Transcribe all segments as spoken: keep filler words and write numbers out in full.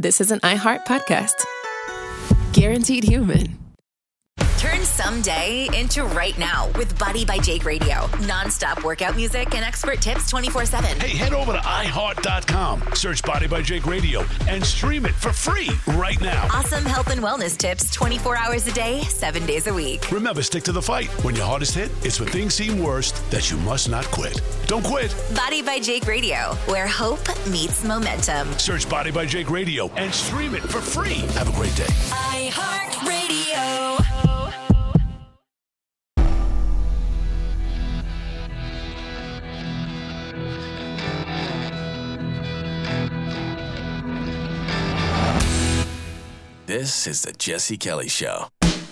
this is an iHeart podcast. Guaranteed human. Turn someday into right now with Body by Jake Radio. Non-stop workout music and expert tips twenty-four seven. Hey, head over to i heart dot com, search Body by Jake Radio, and stream it for free right now. Awesome health and wellness tips twenty-four hours a day, seven days a week. Remember, stick to the fight. When your hardest hit, it's when things seem worst that you must not quit. Don't quit. Body by Jake Radio, where hope meets momentum. Search Body by Jake Radio and stream it for free. Have a great day. iHeart Radio. This is the Jesse Kelly Show.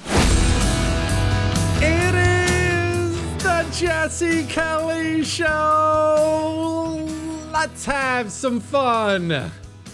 It is the Jesse Kelly Show. Let's have some fun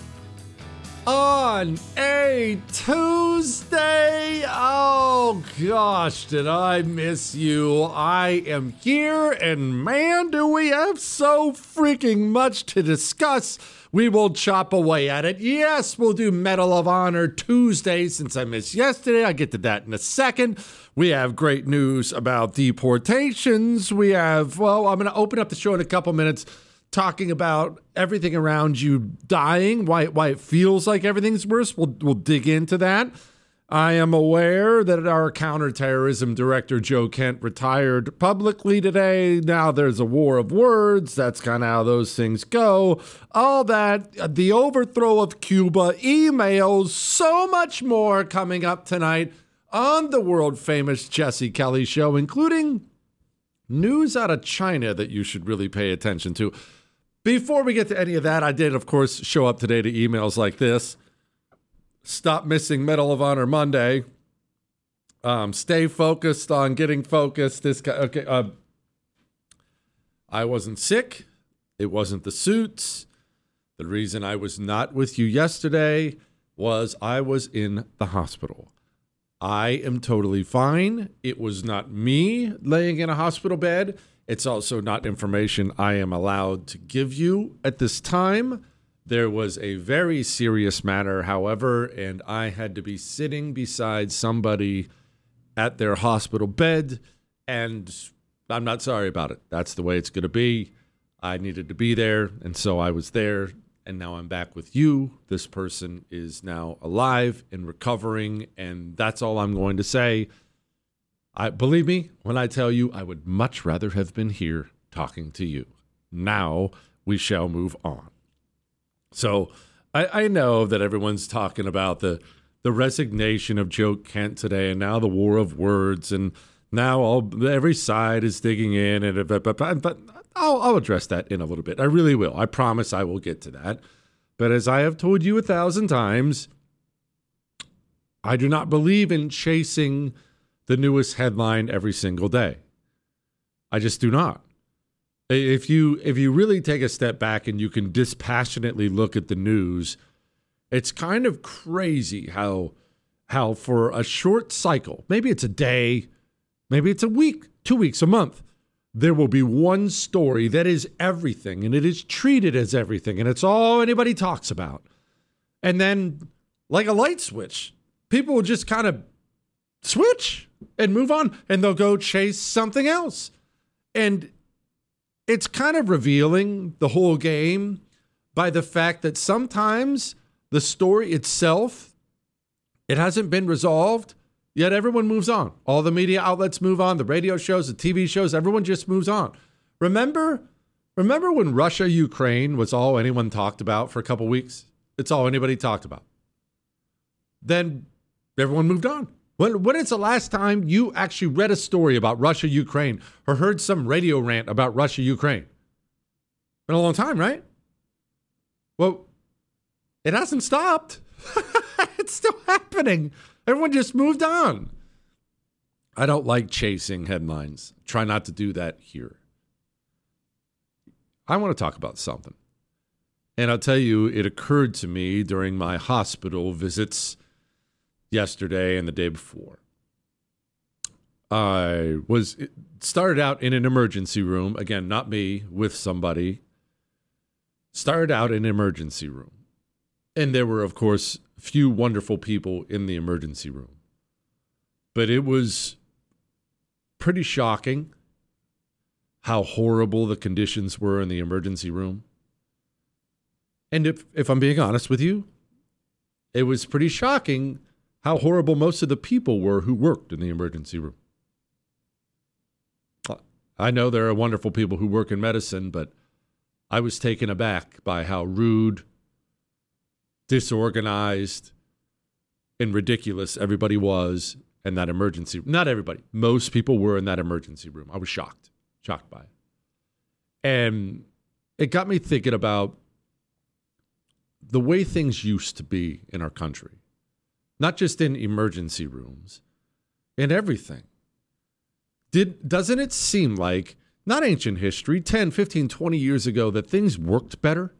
on a Tuesday. Oh gosh, did I miss you? I am here, and man, do we have so freaking much to discuss. We will chop away at it. Yes, we'll do Medal of Honor Tuesday since I missed yesterday. I'll get to that in a second. We have great news about deportations. We have, well, I'm going to open up the show in a couple minutes talking about everything around you dying, why, why it feels like everything's worse. We'll, we'll dig into that. I am aware that our counterterrorism director, Joe Kent, retired publicly today. Now there's a war of words. That's kind of how those things go. All that, the overthrow of Cuba, emails, so much more coming up tonight on the world-famous Jesse Kelly Show, including news out of China that you should really pay attention to. Before we get to any of that, I did, of course, show up today to emails like this. Stop missing Medal of Honor Monday. Um, stay focused on getting focused. This guy, okay. Uh, I wasn't sick. It wasn't the suits. The reason I was not with you yesterday was I was in the hospital. I am totally fine. It was not me laying in a hospital bed. It's also not information I am allowed to give you at this time. There was a very serious matter, however, and I had to be sitting beside somebody at their hospital bed, and I'm not sorry about it. That's the way it's going to be. I needed to be there, and so I was there, and now I'm back with you. This person is now alive and recovering, and that's all I'm going to say. I believe me when I tell you I would much rather have been here talking to you. Now we shall move on. So I, I know that everyone's talking about the the resignation of Joe Kent today, and now the war of words, and now all every side is digging in, and but, but, but I'll, I'll address that in a little bit. I really will. I promise I will get to that. But as I have told you a thousand times, I do not believe in chasing the newest headline every single day. I just do not. If you if you really take a step back and you can dispassionately look at the news, it's kind of crazy how how for a short cycle, maybe it's a day, maybe it's a week, two weeks, a month, there will be one story that is everything, and it is treated as everything, and it's all anybody talks about. And then, like a light switch, people will just kind of switch and move on, and they'll go chase something else. And it's kind of revealing the whole game by the fact that sometimes the story itself, it hasn't been resolved, yet everyone moves on. All the media outlets move on, the radio shows, the T V shows, everyone just moves on. Remember, remember when Russia, Ukraine was all anyone talked about for a couple weeks? It's all anybody talked about. Then everyone moved on. When, when is the last time you actually read a story about Russia, Ukraine, or heard some radio rant about Russia, Ukraine? Been a long time, right? Well, it hasn't stopped. It's still happening. Everyone just moved on. I don't like chasing headlines. Try not to do that here. I want to talk about something. And I'll tell you, it occurred to me during my hospital visits yesterday and the day before. I was started out in an emergency room. Again, not me, with somebody. Started out in an emergency room. And there were, of course, few wonderful people in the emergency room. But it was pretty shocking how horrible the conditions were in the emergency room. And if, if I'm being honest with you, it was pretty shocking how horrible most of the people were who worked in the emergency room. I know there are wonderful people who work in medicine, but I was taken aback by how rude, disorganized, and ridiculous everybody was in that emergency room. Not everybody. Most people were in that emergency room. I was shocked, shocked by it. And it got me thinking about the way things used to be in our country. Not just in emergency rooms, in everything. Did, doesn't it seem like, not ancient history, ten, fifteen, twenty years ago, that things worked better?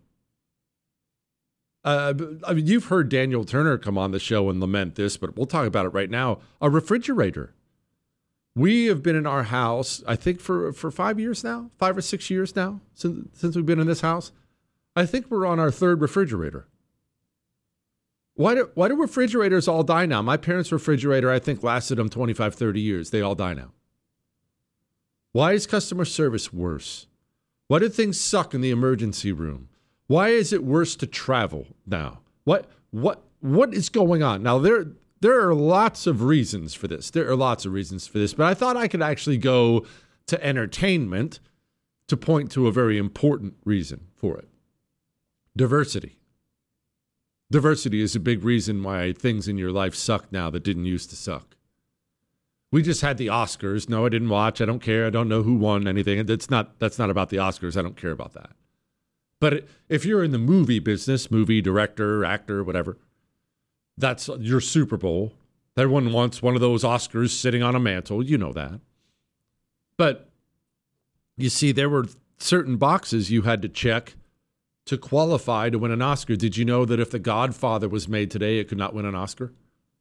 Uh, I mean, you've heard Daniel Turner come on the show and lament this, but we'll talk about it right now. A refrigerator. We have been in our house, I think, for, for five years now, five or six years now, since, since we've been in this house. I think we're on our third refrigerator. Why do, why do refrigerators all die now? My parents' refrigerator, I think, lasted them twenty-five, thirty years. They all die now. Why is customer service worse? Why do things suck in the emergency room? Why is it worse to travel now? What what what is going on? Now, there there are lots of reasons for this. There are lots of reasons for this, but I thought I could actually go to entertainment to point to a very important reason for it. Diversity. Diversity is a big reason why things in your life suck now that didn't used to suck. We just had the Oscars. No, I didn't watch. I don't care. I don't know who won anything. That's not that's not about the Oscars. I don't care about that. But if you're in the movie business, movie director, actor, whatever, that's your Super Bowl. Everyone wants one of those Oscars sitting on a mantle. You know that. But you see, there were certain boxes you had to check to qualify to win an Oscar. Did you know that if The Godfather was made today, it could not win an Oscar?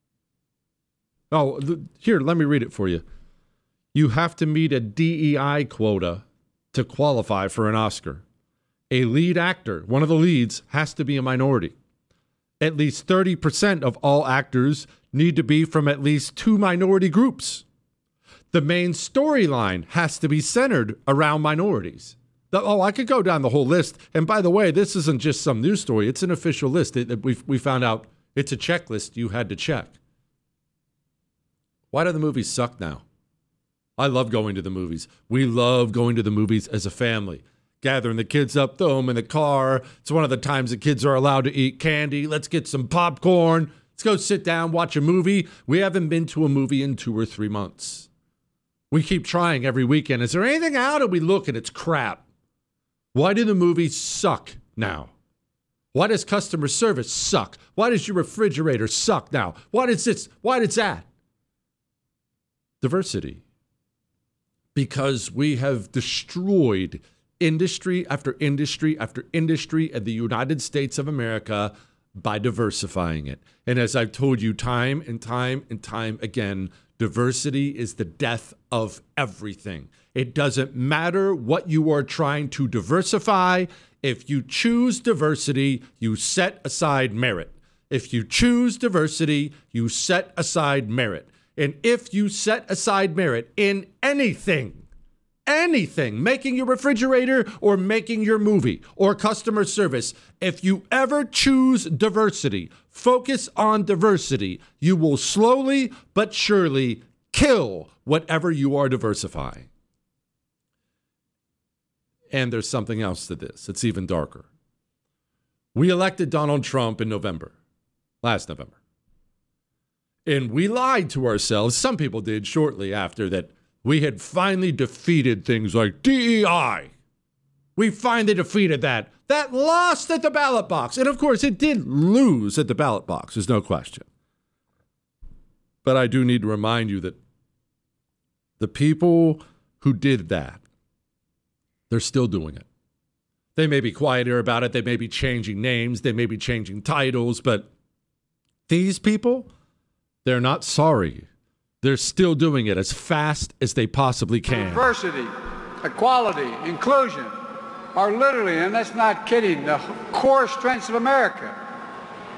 Oh, here, let me read it for you. You have to meet a D E I quota to qualify for an Oscar. A lead actor, one of the leads, has to be a minority. At least thirty percent of all actors need to be from at least two minority groups. The main storyline has to be centered around minorities. The, oh, I could go down the whole list. And by the way, this isn't just some news story. It's an official list. It, it, we, we found out it's a checklist you had to check. Why do the movies suck now? I love going to the movies. We love going to the movies as a family. Gathering the kids up, throw them in the car. It's one of the times the kids are allowed to eat candy. Let's get some popcorn. Let's go sit down, watch a movie. We haven't been to a movie in two or three months. We keep trying every weekend. Is there anything out? And we look and it's crap. Why do the movies suck now? Why does customer service suck? Why does your refrigerator suck now? Why does this? Why does that? Diversity. Because we have destroyed industry after industry after industry in the United States of America by diversifying it. And as I've told you time and time and time again, diversity is the death of everything. It doesn't matter what you are trying to diversify. If you choose diversity, you set aside merit. If you choose diversity, you set aside merit. And if you set aside merit in anything, anything, making your refrigerator or making your movie or customer service, if you ever choose diversity, focus on diversity, you will slowly but surely kill whatever you are diversifying. And there's something else to this. It's even darker. We elected Donald Trump in November, last November. And we lied to ourselves, some people did shortly after, that we had finally defeated things like D E I. We finally defeated that. That lost at the ballot box. And of course, it did lose at the ballot box. There's no question. But I do need to remind you that the people who did that, they're still doing it. They may be quieter about it. They may be changing names. They may be changing titles. But these people, they're not sorry. They're still doing it as fast as they possibly can. Diversity, equality, inclusion are literally, and that's not kidding, the core strengths of America.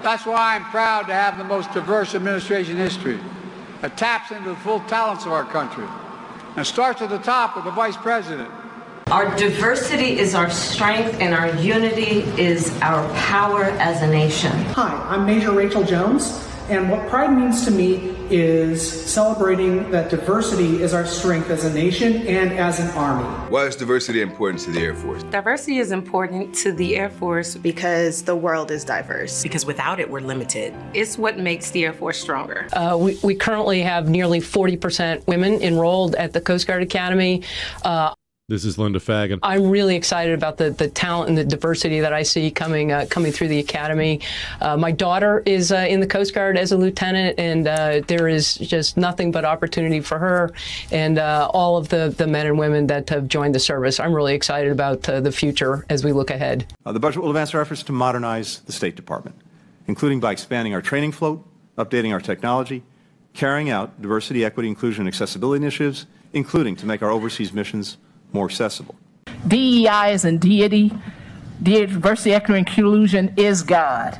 That's why I'm proud to have the most diverse administration in history. It taps into the full talents of our country and starts at the top with the Vice President. Our diversity is our strength and our unity is our power as a nation. Hi, I'm Major Rachel Jones, and what pride means to me is celebrating that diversity is our strength as a nation and as an army. Why is diversity important to the Air Force? Diversity is important to the Air Force because the world is diverse. Because without it, we're limited. It's what makes the Air Force stronger. Uh, we, we currently have nearly forty percent women enrolled at the Coast Guard Academy. Uh, This is Linda Fagan. I'm really excited about the, the talent and the diversity that I see coming uh, coming through the academy. Uh, my daughter is uh, in the Coast Guard as a lieutenant, and uh, there is just nothing but opportunity for her and uh, all of the, the men and women that have joined the service. I'm really excited about uh, the future as we look ahead. Uh, the budget will advance our efforts to modernize the State Department, including by expanding our training float, updating our technology, carrying out diversity, equity, inclusion, and accessibility initiatives, including to make our overseas missions more accessible. D E I is in deity. Diversity, equity, inclusion is God.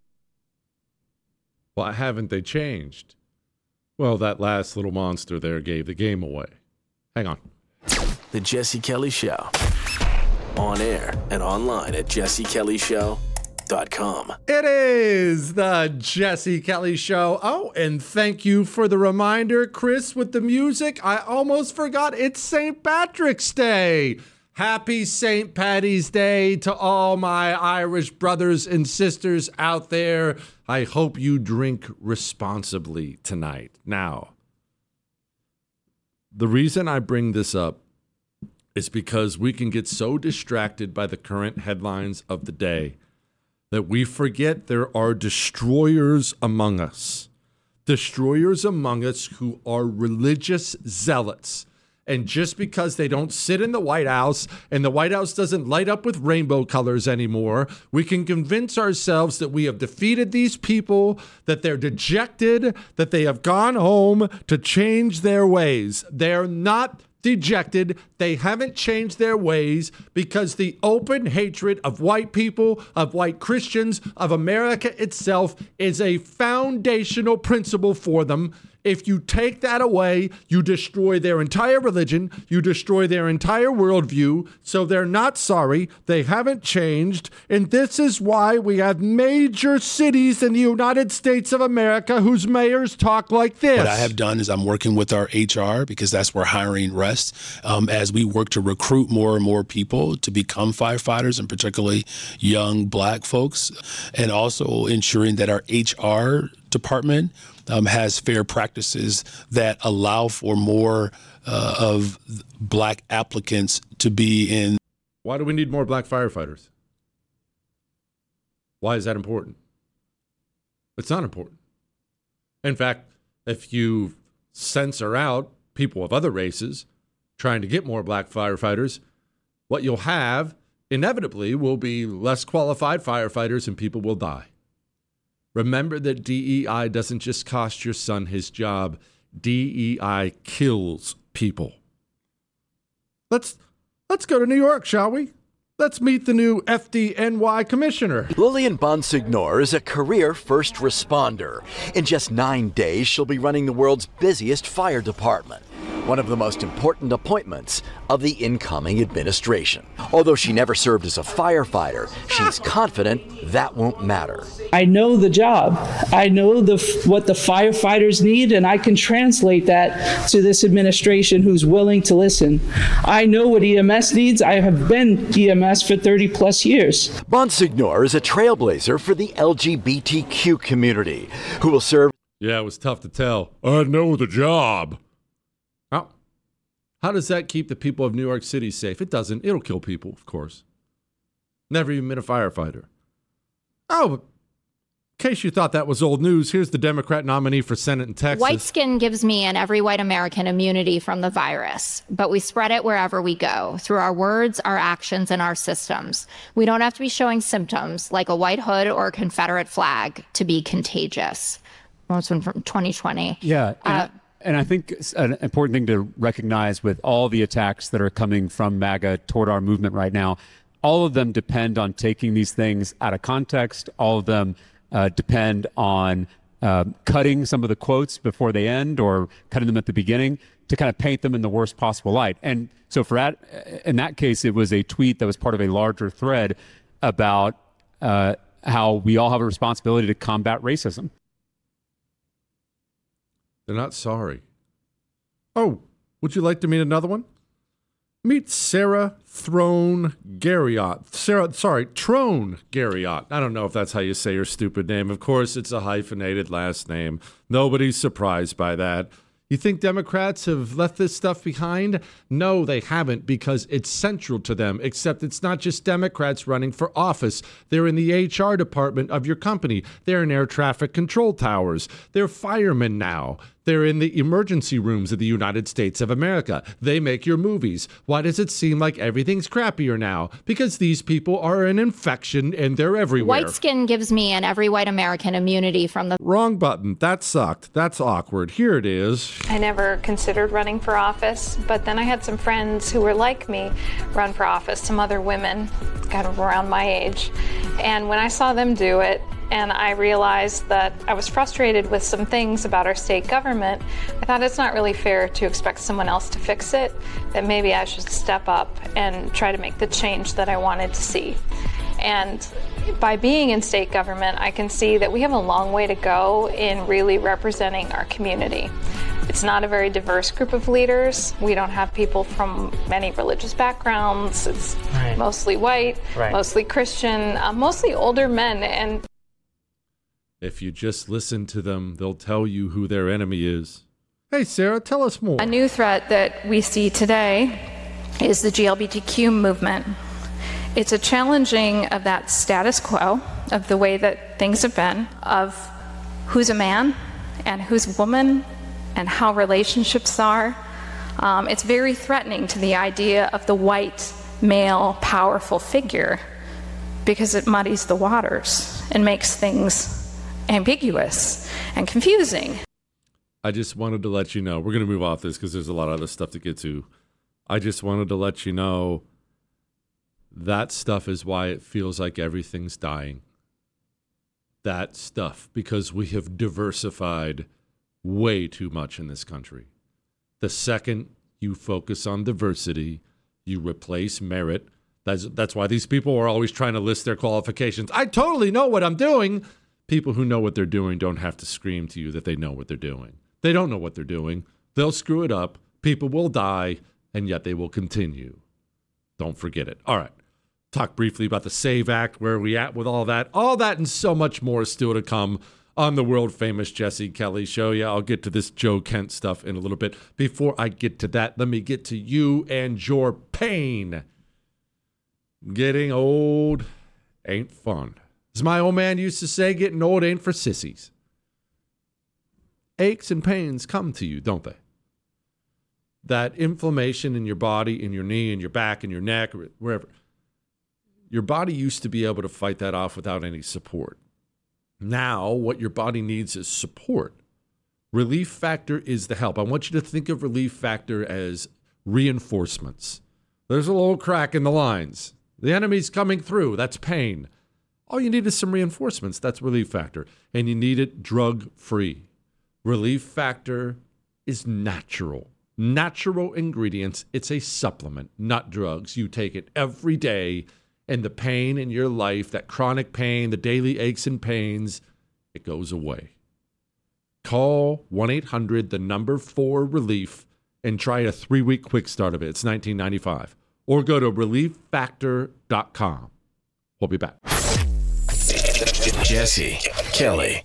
Why haven't they changed? Well, that last little monster there gave the game away. Hang on. The Jesse Kelly Show. On air and online at jesse kelly show dot com. It is the Jesse Kelly Show. Oh, and thank you for the reminder, Chris, with the music. I almost forgot it's Saint Patrick's Day. Happy Saint Paddy's Day to all my Irish brothers and sisters out there. I hope you drink responsibly tonight. Now, the reason I bring this up is because we can get so distracted by the current headlines of the day that we forget there are destroyers among us. Destroyers among us who are religious zealots. And just because they don't sit in the White House and the White House doesn't light up with rainbow colors anymore, we can convince ourselves that we have defeated these people, that they're dejected, that they have gone home to change their ways. They're not dejected. They haven't changed their ways because the open hatred of white people, of white Christians, of America itself is a foundational principle for them. If you take that away, you destroy their entire religion, you destroy their entire worldview, so they're not sorry, they haven't changed, and this is why we have major cities in the United States of America whose mayors talk like this. What I have done is I'm working with our H R, because that's where hiring rests, um, as we work to recruit more and more people to become firefighters, and particularly young black folks, and also ensuring that our H R department Um, has fair practices that allow for more uh, of black applicants to be in. Why do we need more black firefighters? Why is that important? It's not important. In fact, if you censor out people of other races trying to get more black firefighters, what you'll have inevitably will be less qualified firefighters and people will die. Remember that D E I doesn't just cost your son his job. D E I kills people. Let's let's go to New York, shall we? Let's meet the new F D N Y commissioner. Lillian Bonsignor is a career first responder. In just nine days, she'll be running the world's busiest fire department. One of the most important appointments of the incoming administration. Although she never served as a firefighter, she's confident that won't matter. I know the job. I know the what the firefighters need, and I can translate that to this administration who's willing to listen. I know what E M S needs. I have been E M S for thirty plus years. Bonsignor is a trailblazer for the L G B T Q community who will serve. Yeah, it was tough to tell. I know the job. How, how does that keep the people of New York City safe? It doesn't. It'll kill people, of course. Never even been a firefighter. Oh, in case you thought that was old news, here's the Democrat nominee for Senate in Texas. White skin gives me and every white American immunity from the virus, but we spread it wherever we go, through our words, our actions, and our systems. We don't have to be showing symptoms like a white hood or a Confederate flag to be contagious. Most one from twenty twenty. Yeah. Uh, And I think an important thing to recognize with all the attacks that are coming from MAGA toward our movement right now, all of them depend on taking these things out of context. All of them uh, depend on uh, cutting some of the quotes before they end or cutting them at the beginning to kind of paint them in the worst possible light. And so for that, in that case, it was a tweet that was part of a larger thread about uh, how we all have a responsibility to combat racism. They're not sorry. Oh, would you like to meet another one? Meet Sarah Throne Garriott. Sarah, sorry, Trone Garriott. I don't know if that's how you say her stupid name. Of course, it's a hyphenated last name. Nobody's surprised by that. You think Democrats have left this stuff behind? No, they haven't, because it's central to them, except it's not just Democrats running for office. They're in the H R department of your company. They're in air traffic control towers. They're firemen now. They're in the emergency rooms of the United States of America. They make your movies. Why does it seem like everything's crappier now? Because these people are an infection and they're everywhere. White skin gives me and every white American immunity from the... Wrong button. That sucked. That's awkward. Here it is. I never considered running for office, but then I had some friends who were like me run for office, some other women kind of around my age. And when I saw them do it, and I realized that I was frustrated with some things about our state government, I thought it's not really fair to expect someone else to fix it, that maybe I should step up and try to make the change that I wanted to see. And by being in state government, I can see that we have a long way to go in really representing our community. It's not a very diverse group of leaders. We don't have people from many religious backgrounds. It's right. mostly white, right. mostly Christian, uh, mostly older men. And if you just listen to them, they'll tell you who their enemy is. Hey, Sarah, tell us more. A new threat that we see today is the G L B T Q movement. It's a challenging of that status quo, of the way that things have been, of who's a man and who's a woman and how relationships are. Um, it's very threatening to the idea of the white, male, powerful figure, because it muddies the waters and makes things ambiguous and confusing. I just wanted to let you know, we're going to move off this because there's a lot of other stuff to get to. I just wanted to let you know that stuff is why it feels like everything's dying. That stuff, because we have diversified way too much in this country. The second you focus on diversity, you replace merit. That's, that's why these people are always trying to list their qualifications. I totally know what I'm doing. People who know what they're doing don't have to scream to you that they know what they're doing. They don't know what they're doing. They'll screw it up. People will die, and yet they will continue. Don't forget it. All right. Talk briefly about the SAVE Act, where are we at with all that. All that and so much more is still to come on the world-famous Jesse Kelly Show. Yeah, I'll get to this Joe Kent stuff in a little bit. Before I get to that, let me get to you and your pain. Getting old ain't fun. As my old man used to say, getting old ain't for sissies. Aches and pains come to you, don't they? That inflammation in your body, in your knee, in your back, in your neck, or wherever. Your body used to be able to fight that off without any support. Now, what your body needs is support. Relief Factor is the help. I want you to think of Relief Factor as reinforcements. There's a little crack in the lines. The enemy's coming through. That's pain. All you need is some reinforcements. That's Relief Factor. And you need it drug-free. Relief Factor is natural. Natural ingredients. It's a supplement, not drugs. You take it every day, and the pain in your life, that chronic pain, the daily aches and pains, it goes away. Call one eight hundred, the number four relief, and try a three-week quick start of it. It's nineteen ninety-five. Or go to relief factor dot com. We'll be back. Jesse Kelly.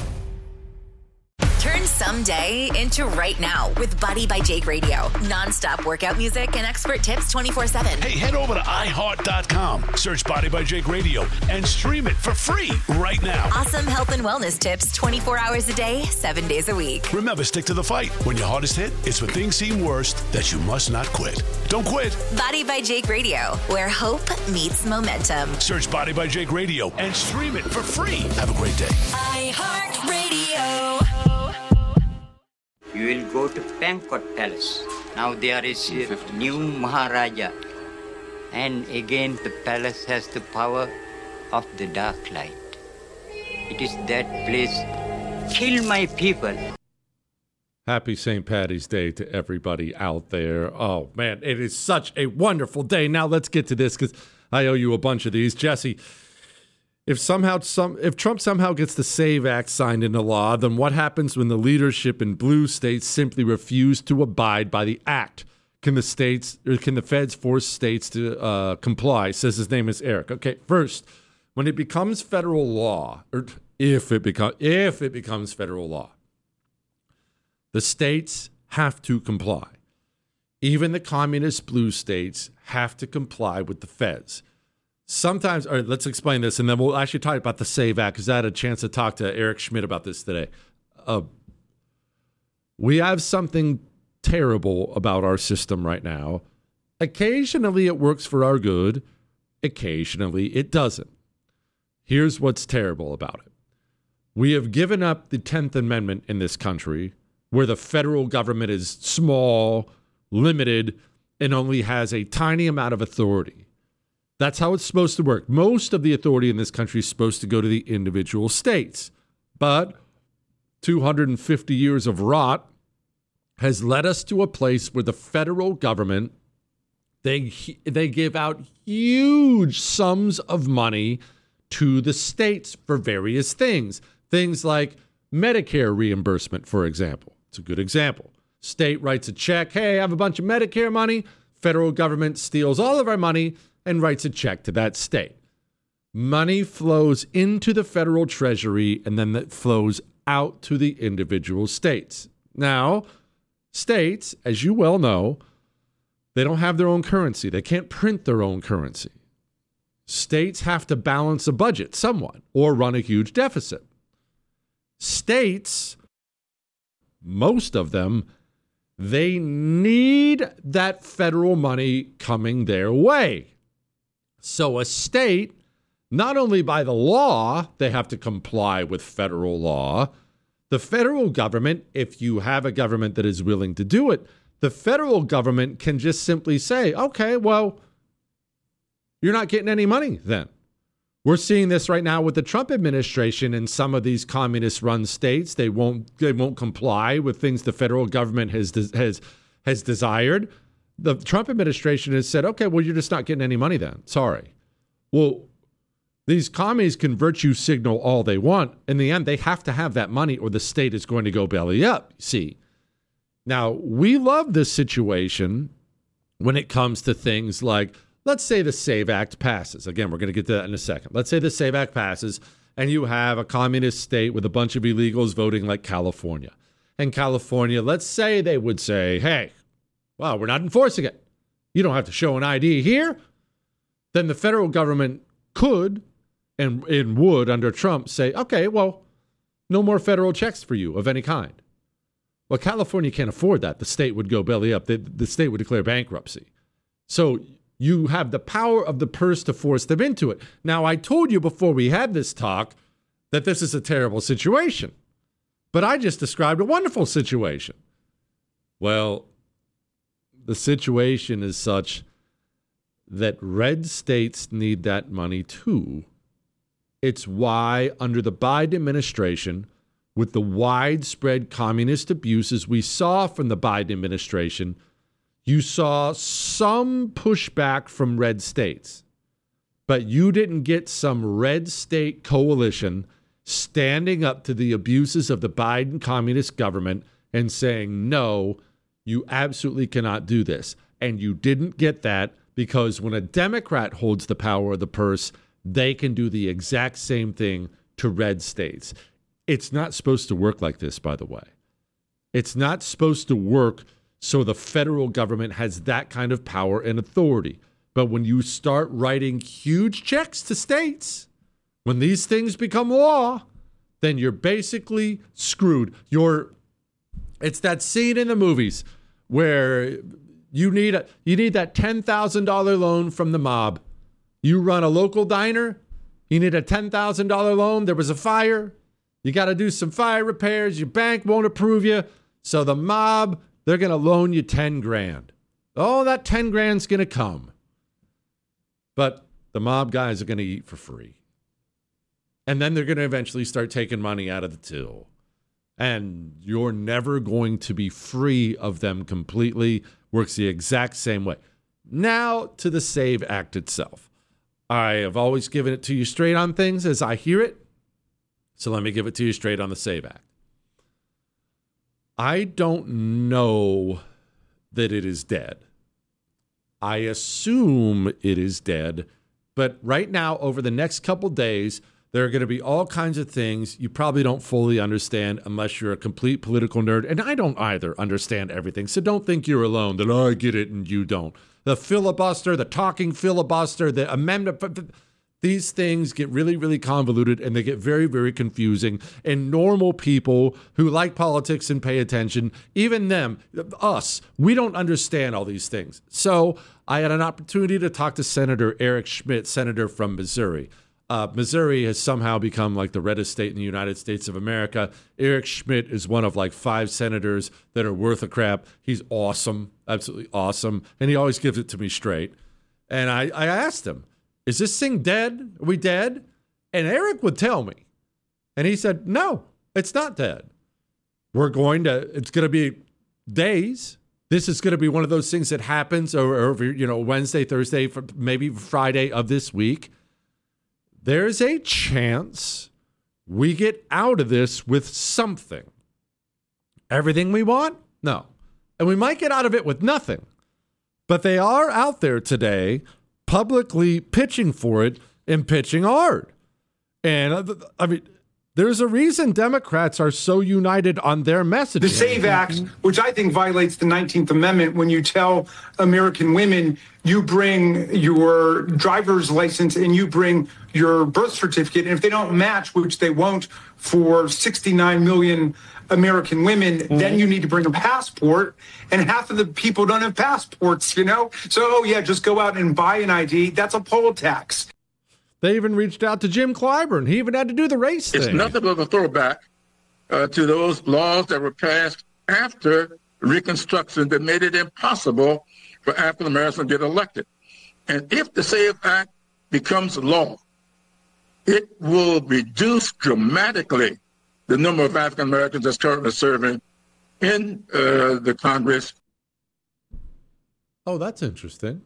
Turn someday into right now with Body by Jake Radio. Non-stop workout music and expert tips twenty-four seven. Hey, head over to i heart dot com. Search Body by Jake Radio and stream it for free right now. Awesome health and wellness tips twenty-four hours a day, seven days a week. Remember, stick to the fight. When your hardest hit, it's when things seem worst that you must not quit. Don't quit. Body by Jake Radio, where hope meets momentum. Search Body by Jake Radio and stream it for free. Have a great day. iHeartRadio. You will go to Pankot Palace. Now there is a new Maharaja. And again the palace has the power of the dark light. It is that place. Kill my people. Happy Saint Patty's Day to everybody out there. Oh, man, it is such a wonderful day. Now let's get to this because I owe you a bunch of these. Jesse, if somehow some if Trump somehow gets the SAVE Act signed into law, then what happens when the leadership in blue states simply refuse to abide by the act? Can the states or can the feds force states to uh, comply? Says his name is Eric. Okay, first, when it becomes federal law, or if it become if it becomes federal law, the states have to comply. Even the communist blue states have to comply with the feds. Sometimes, all right, let's explain this, and then we'll actually talk about the SAVE Act, because I had a chance to talk to Eric Schmidt about this today. Uh, we have something terrible about our system right now. Occasionally it works for our good. Occasionally it doesn't. Here's what's terrible about it. We have given up the tenth Amendment in this country, where the federal government is small, limited, and only has a tiny amount of authority. That's how it's supposed to work. Most of the authority in this country is supposed to go to the individual states. But two hundred fifty years of rot has led us to a place where the federal government, they, they give out huge sums of money to the states for various things. Things like Medicare reimbursement, for example. It's a good example. State writes a check. Hey, I have a bunch of Medicare money. Federal government steals all of our money and writes a check to that state. Money flows into the federal treasury and then that flows out to the individual states. Now, states, as you well know, they don't have their own currency. They can't print their own currency. States have to balance a budget somewhat or run a huge deficit. States, most of them, they need that federal money coming their way. So a state, not only by the law, they have to comply with federal law. The federal government, if you have a government that is willing to do it, the federal government can just simply say, okay, well, you're not getting any money then. We're seeing this right now with the Trump administration in some of these communist-run states. They won't they won't comply with things the federal government has has has desired. The Trump administration has said, okay, well, you're just not getting any money then. Sorry. Well, these commies can virtue signal all they want. In the end, they have to have that money or the state is going to go belly up, see. Now, we love this situation when it comes to things like, let's say the SAVE Act passes. Again, we're going to get to that in a second. Let's say the SAVE Act passes and you have a communist state with a bunch of illegals voting like California. And California, let's say they would say, hey, well, we're not enforcing it. You don't have to show an I D here. Then the federal government could and, and would, under Trump, say, okay, well, no more federal checks for you of any kind. Well, California can't afford that. The state would go belly up. The, the state would declare bankruptcy. So you have the power of the purse to force them into it. Now, I told you before we had this talk that this is a terrible situation. But I just described a wonderful situation. Well, the situation is such that red states need that money too. It's why, under the Biden administration, with the widespread communist abuses we saw from the Biden administration, you saw some pushback from red states. But you didn't get some red state coalition standing up to the abuses of the Biden communist government and saying, no, you absolutely cannot do this. And you didn't get that because when a Democrat holds the power of the purse, they can do the exact same thing to red states. It's not supposed to work like this, by the way. It's not supposed to work so the federal government has that kind of power and authority. But when you start writing huge checks to states, when these things become law, then you're basically screwed. You're, it's that scene in the movies where you need a you need that ten thousand dollars loan from the mob. You run a local diner, you need a ten thousand dollars loan, there was a fire, you got to do some fire repairs, your bank won't approve you, so the mob, they're going to loan you ten grand. Oh, that ten grand's going to come. But the mob guys are going to eat for free. And then they're going to eventually start taking money out of the till. And you're never going to be free of them completely. Works the exact same way. Now to the SAVE Act itself. I have always given it to you straight on things as I hear it. So let me give it to you straight on the SAVE Act. I don't know that it is dead. I assume it is dead. But right now, over the next couple days, there are going to be all kinds of things you probably don't fully understand unless you're a complete political nerd. And I don't either understand everything. So don't think you're alone, that I get it and you don't. The filibuster, the talking filibuster, the amendment, these things get really, really convoluted and they get very, very confusing. And normal people who like politics and pay attention, even them, us, we don't understand all these things. So I had an opportunity to talk to Senator Eric Schmitt, senator from Missouri. Uh, Missouri has somehow become like the reddest state in the United States of America. Eric Schmitt is one of like five senators that are worth a crap. He's awesome, absolutely awesome. And he always gives it to me straight. And I, I asked him, is this thing dead? Are we dead? And Eric would tell me. And he said, no, it's not dead. We're going to, it's going to be days. This is going to be one of those things that happens over, over you know, Wednesday, Thursday, maybe Friday of this week. There's a chance we get out of this with something. Everything we want? No. And we might get out of it with nothing. But they are out there today publicly pitching for it and pitching hard. And I mean, there's a reason Democrats are so united on their messaging. The SAVE Act, which I think violates the nineteenth Amendment when you tell American women you bring your driver's license and you bring your birth certificate, and if they don't match, which they won't for sixty-nine million American women, mm-hmm. then you need to bring a passport, and half of the people don't have passports, you know? So, oh yeah, just go out and buy an I D. That's a poll tax. They even reached out to Jim Clyburn. He even had to do the race thing. It's nothing but a throwback uh, to those laws that were passed after Reconstruction that made it impossible for African Americans to get elected. And if the SAVE Act becomes law, it will reduce dramatically the number of African Americans that's currently serving in uh, the Congress. Oh, that's interesting.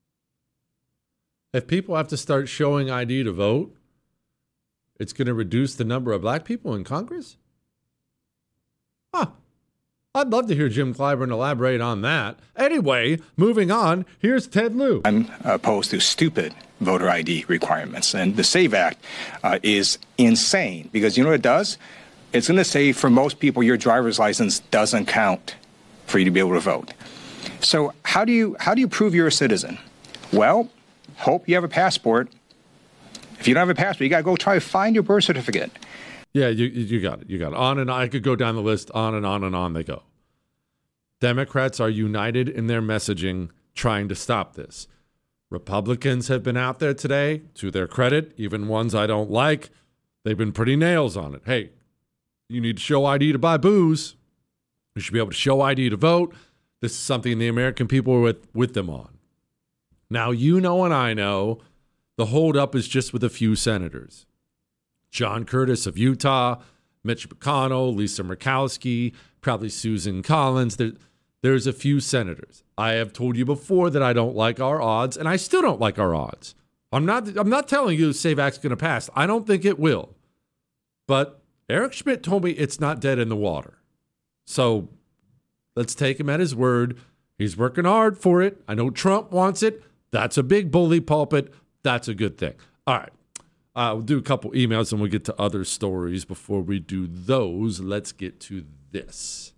If people have to start showing I D to vote, it's going to reduce the number of black people in Congress? Huh. I'd love to hear Jim Clyburn elaborate on that. Anyway, moving on, here's Ted Lieu. I'm opposed to stupid voter I D requirements. And the SAVE Act uh, is insane because you know what it does? It's going to say for most people your driver's license doesn't count for you to be able to vote. So how do you how do you prove you're a citizen? Well, hope you have a passport. If you don't have a passport, you got to go try to find your birth certificate. Yeah, you you got it. You got it. On and on. I could go down the list. On and on and on they go. Democrats are united in their messaging trying to stop this. Republicans have been out there today, to their credit, even ones I don't like. They've been pretty nails on it. Hey, you need to show I D to buy booze. You should be able to show I D to vote. This is something the American people are with, with them on. Now, you know and I know the holdup is just with a few senators. John Curtis of Utah, Mitch McConnell, Lisa Murkowski, probably Susan Collins. There, there's a few senators. I have told you before that I don't like our odds, and I still don't like our odds. I'm not, I'm not telling you the SAVE Act's going to pass. I don't think it will. But Eric Schmitt told me it's not dead in the water. So let's take him at his word. He's working hard for it. I know Trump wants it. That's a big bully pulpit. That's a good thing. All right. Uh, we'll do a couple emails and we'll get to other stories. Before we do those, let's get to this.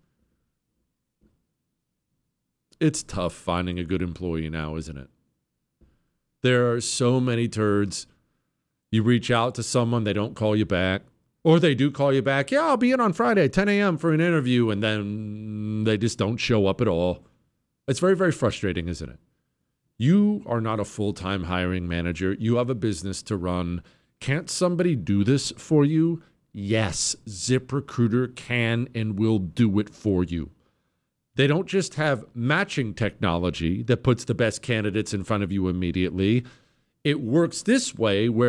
It's tough finding a good employee now, isn't it? There are so many turds. You reach out to someone, they don't call you back. Or they do call you back. Yeah, I'll be in on Friday, ten a.m. for an interview. And then they just don't show up at all. It's very, very frustrating, isn't it? You are not a full-time hiring manager. You have a business to run. Can't somebody do this for you? Yes, ZipRecruiter can and will do it for you. They don't just have matching technology that puts the best candidates in front of you immediately. It works this way where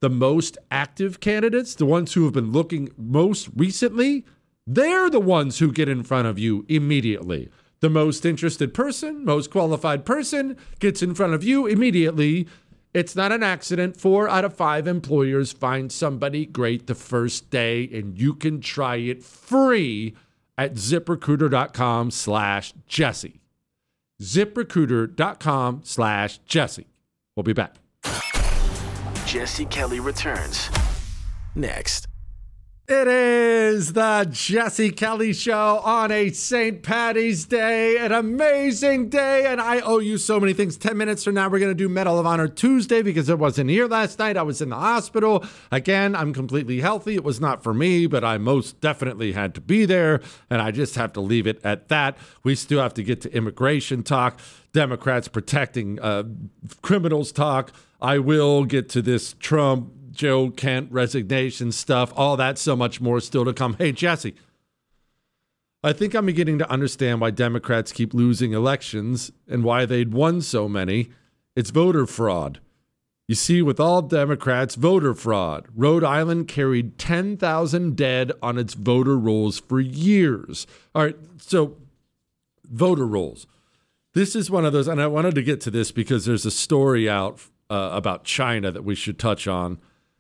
the most active candidates, the ones who have been looking most recently, they're the ones who get in front of you immediately. The most interested person, most qualified person gets in front of you immediately. It's not an accident. Four out of five employers find somebody great the first day, and you can try it free at ZipRecruiter.com slash Jesse. ZipRecruiter.com slash Jesse. We'll be back. Jesse Kelly returns next. It is the Jesse Kelly Show on a Saint Patty's Day, an amazing day, and I owe you so many things. Ten minutes from now, we're going to do Medal of Honor Tuesday because I wasn't here last night. I was in the hospital. Again, I'm completely healthy. It was not for me, but I most definitely had to be there, and I just have to leave it at that. We still have to get to immigration talk, Democrats protecting uh, criminals talk. I will get to this Trump Joe Kent resignation stuff, all that, so much more still to come. Hey, Jesse, I think I'm beginning to understand why Democrats keep losing elections and why they'd won so many. It's voter fraud. You see, with all Democrats, voter fraud. Rhode Island carried ten thousand dead on its voter rolls for years. All right, so voter rolls. This is one of those, and I wanted to get to this because there's a story out uh, about China that we should touch on.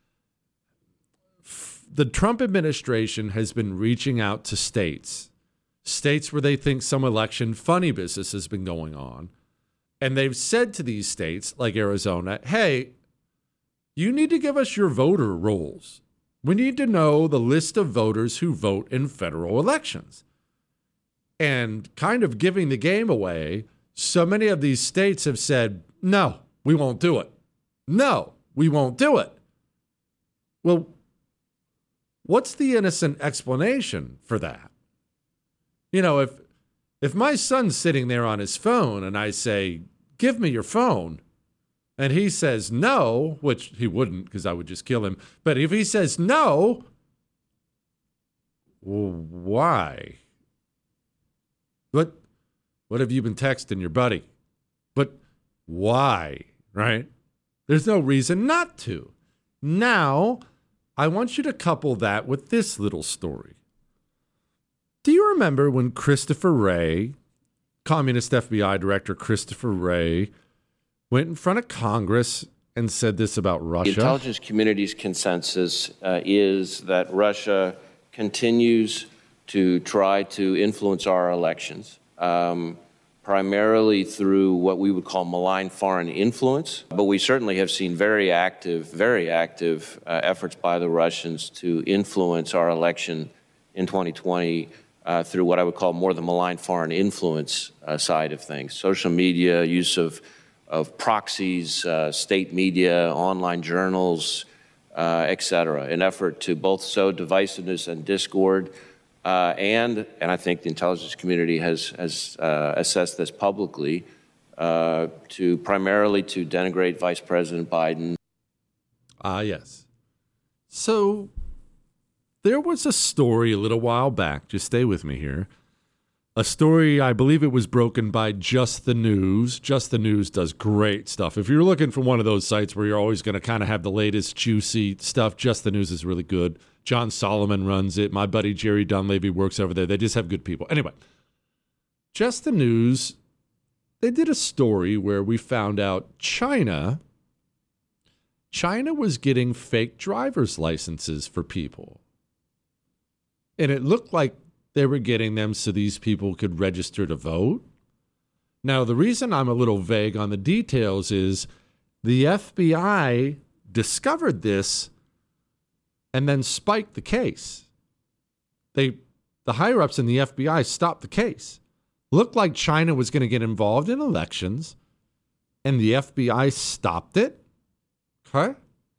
The Trump administration has been reaching out to states, states where they think some election funny business has been going on. And they've said to these states like Arizona, hey, you need to give us your voter rolls. We need to know the list of voters who vote in federal elections. And kind of giving the game away, so many of these states have said, no, we won't do it. No, we won't do it. Well, what's the innocent explanation for that? You know, if if my son's sitting there on his phone and I say, give me your phone, and he says no, which he wouldn't because I would just kill him. But if he says no, well, why? What, what have you been texting your buddy? But why, right? There's no reason not to. Now, I want you to couple that with this little story. Do you remember when Christopher Wray, Communist F B I Director Christopher Wray, went in front of Congress and said this about Russia? The intelligence community's consensus uh, is that Russia continues to try to influence our elections, um, primarily through what we would call malign foreign influence. But we certainly have seen very active, very active uh, efforts by the Russians to influence our election in twenty twenty uh, through what I would call more the malign foreign influence uh, side of things. Social media, use of, of proxies, uh, state media, online journals, uh, et cetera, an effort to both sow divisiveness and discord. Uh, and, and I think the intelligence community has, has uh, assessed this publicly, uh, to primarily to denigrate Vice President Biden. Ah, uh, yes. So there was a story a little while back, just stay with me here, a story, I believe it was broken by Just the News. Just the News does great stuff. If you're looking for one of those sites where you're always going to kind of have the latest juicy stuff, Just the News is really good. John Solomon runs it. My buddy Jerry Dunleavy works over there. They just have good people. Anyway, Just the News, they did a story where we found out China, China was getting fake driver's licenses for people. And it looked like they were getting them so these people could register to vote. Now, the reason I'm a little vague on the details is the F B I discovered this and then spiked the case. They, the higher-ups in the F B I stopped the case. Looked like China was going to get involved in elections, and the F B I stopped it. Okay?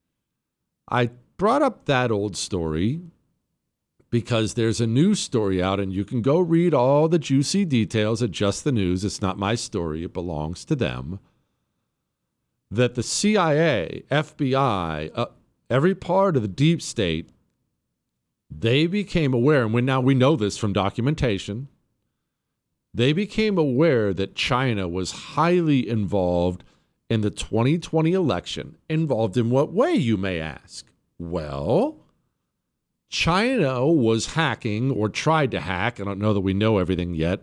I brought up that old story because there's a news story out, and you can go read all the juicy details at Just the News. It's not my story. It belongs to them. That the C I A, F B I, uh, every part of the deep state, they became aware, and when now we know this from documentation, they became aware that China was highly involved in the twenty twenty election. Involved in what way, you may ask? Well, China was hacking or tried to hack, I don't know that we know everything yet,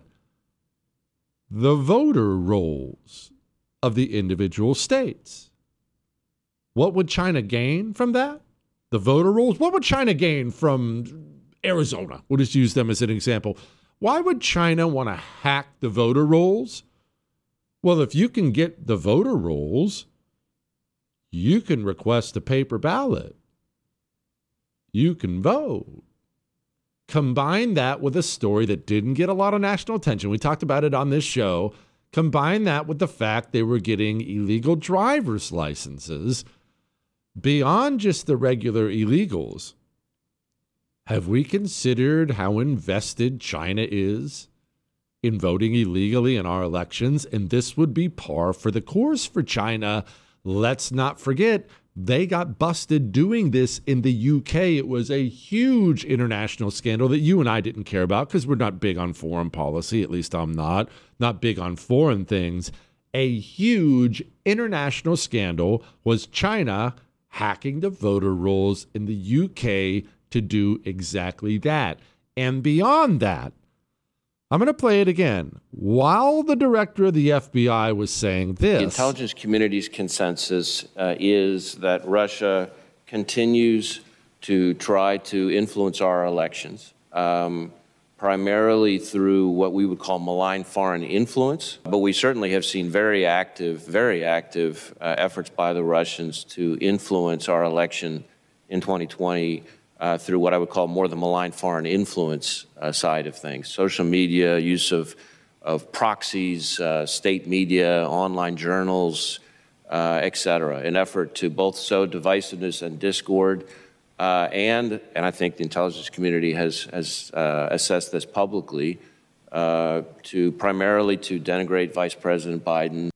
the voter rolls of the individual states. What would China gain from that? The voter rolls? What would China gain from Arizona? We'll just use them as an example. Why would China want to hack the voter rolls? Well, if you can get the voter rolls, you can request a paper ballot. You can vote. Combine that with a story that didn't get a lot of national attention. We talked about it on this show. Combine that with the fact they were getting illegal driver's licenses beyond just the regular illegals. Have we considered how invested China is in voting illegally in our elections? And this would be par for the course for China. Let's not forget, they got busted doing this in the U K. It was a huge international scandal that you and I didn't care about because we're not big on foreign policy. At least I'm not. Not big on foreign things. A huge international scandal was China hacking the voter rolls in the U K to do exactly that. And beyond that, I'm going to play it again. While the director of the F B I was saying this, the intelligence community's consensus uh, is that Russia continues to try to influence our elections, um, primarily through what we would call malign foreign influence. But we certainly have seen very active, very active uh, efforts by the Russians to influence our election in twenty twenty. Uh, through what I would call more the malign foreign influence uh, side of things. Social media, use of, of proxies, uh, state media, online journals, uh, et cetera, an effort to both sow divisiveness and discord. Uh, and, and I think the intelligence community has, has uh, assessed this publicly, uh, to primarily to denigrate Vice President Biden.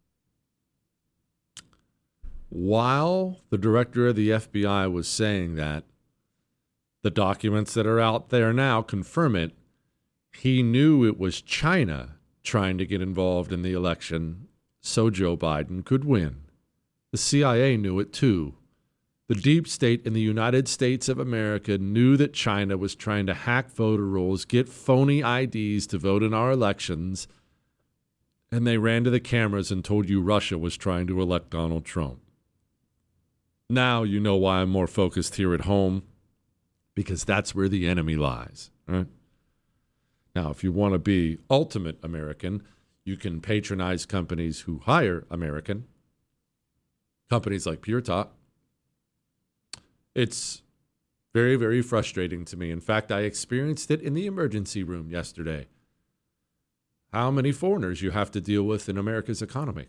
While the director of the F B I was saying that, the documents that are out there now confirm it. He knew it was China trying to get involved in the election so Joe Biden could win. The C I A knew it too. The deep state in the United States of America knew that China was trying to hack voter rolls, get phony I Ds to vote in our elections, and they ran to the cameras and told you Russia was trying to elect Donald Trump. Now you know why I'm more focused here at home. Because that's where the enemy lies. Right? Now, if you want to be ultimate American, you can patronize companies who hire American, companies like Pure Talk. It's very, very frustrating to me. In fact, I experienced it in the emergency room yesterday. How many foreigners you have to deal with in America's economy?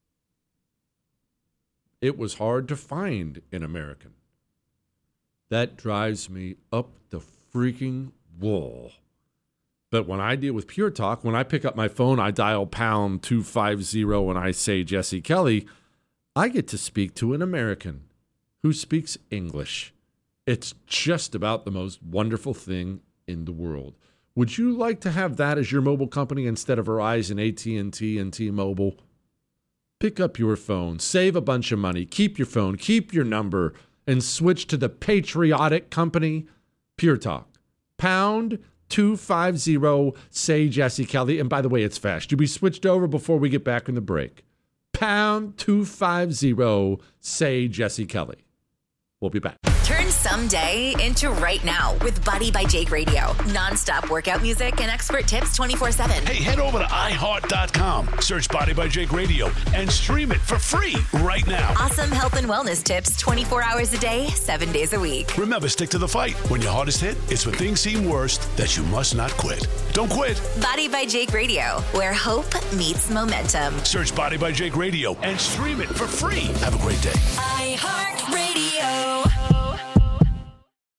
It was hard to find an American. That drives me up the freaking wall. But when I deal with Pure Talk, when I pick up my phone, I dial pound two five zero and I say Jesse Kelly, I get to speak to an American who speaks English. It's just about the most wonderful thing in the world. Would you like to have that as your mobile company instead of Verizon, A T and T, and T-Mobile? Pick up your phone, save a bunch of money, keep your phone, keep your number, and switch to the patriotic company, Pure Talk. Pound two five zero, say Jesse Kelly. And by the way, it's fast. You'll be switched over before we get back in the break. Pound two five zero, say Jesse Kelly. We'll be back. Turn someday into right now with Body by Jake Radio. Non-stop workout music and expert tips twenty-four seven. Hey, head over to i heart dot com, search Body by Jake Radio, and stream it for free right now. Awesome health and wellness tips twenty-four hours a day, seven days a week. Remember, stick to the fight. When your heart is hit, it's when things seem worst that you must not quit. Don't quit. Body by Jake Radio, where hope meets momentum. Search Body by Jake Radio and stream it for free. Have a great day. iHeartRadio.